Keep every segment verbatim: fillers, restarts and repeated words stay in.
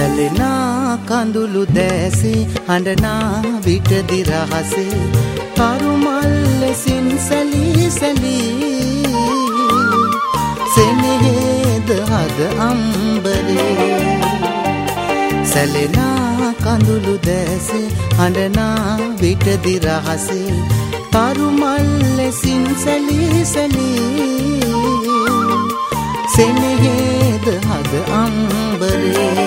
සැලෙනා කඳුළු දැසේ හඬනා විටදි රහසේ කරුමල් ලෙසින් සැලී සැලී සෙනෙහේද හද අම්බරේ සැලෙනා කඳුළු දැසේ හඬනා විටදි රහසේ කරුමල් ලෙසින් සැලී සැලී සෙනෙහේද හද අම්බරේ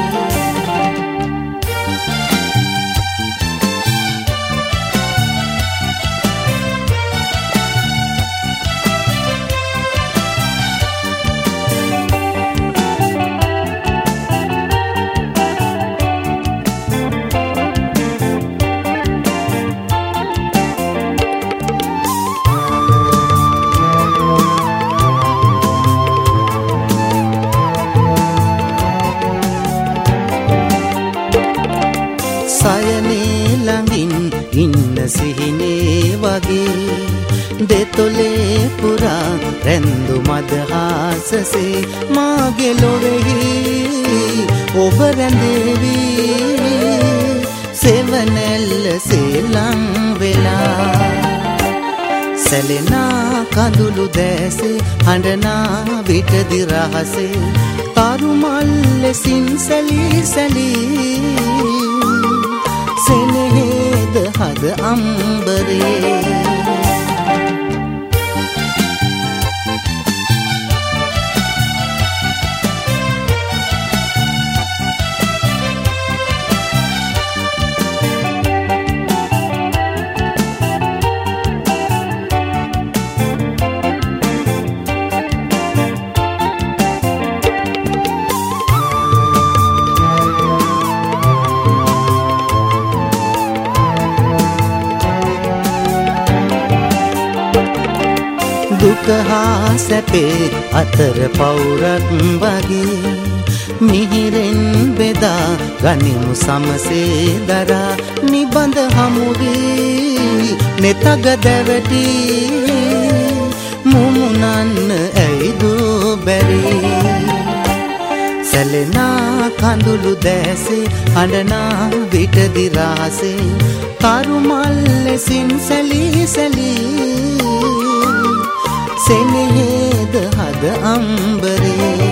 සයනේ ළඟින් ඉන්න සිහිනේ වගේ දෙතොලේ පුරා රැඳු මදහාසසේ මාගේ ලොවෙහි ඔබ රැඳෙවි සෙවණැල්ලසේ ලං වෙලා සැලෙනා කඳුළු දැසේ හඬනා විටදි රහසේ කරුමල් ලෙසින් සැලී සැලී සෙනෙහේද හද අම්බරේ දුක හා සැපේ අතර පවුරක් වගේ මිහිරෙන් බෙදා ගනිමු සමසේ දරා නිබඳ හමුවී නෙතග දැවටි මුමුණන්න ඇයිදු බැරි සැලෙනා කඳුළු දැසේ හඬනා විටදි රහසේ කරුමල් ලෙසින් සැලී සැලී සෙනෙහේද හද අම්බරේ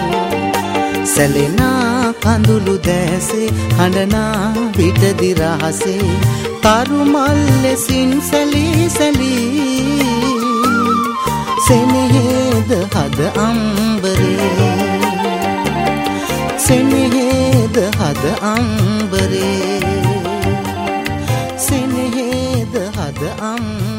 සැලෙනා කඳුළු දැසේ හඬනා විටදි රහසේ කරුමල් ලෙසින් සැලී සැලී සෙනෙහේද හද අම්බරේ සෙනෙහේද හද අම්බරේ සෙනෙහේද හද අම්බරේ